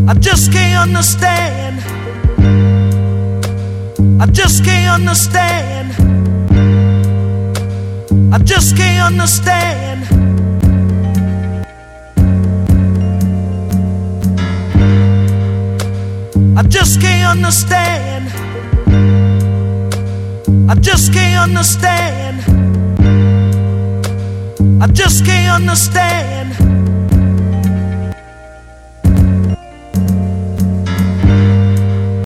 I just can't understand. I just can't understand. I just can't understand. I just can't understand. I just can't understand. I just can't understand.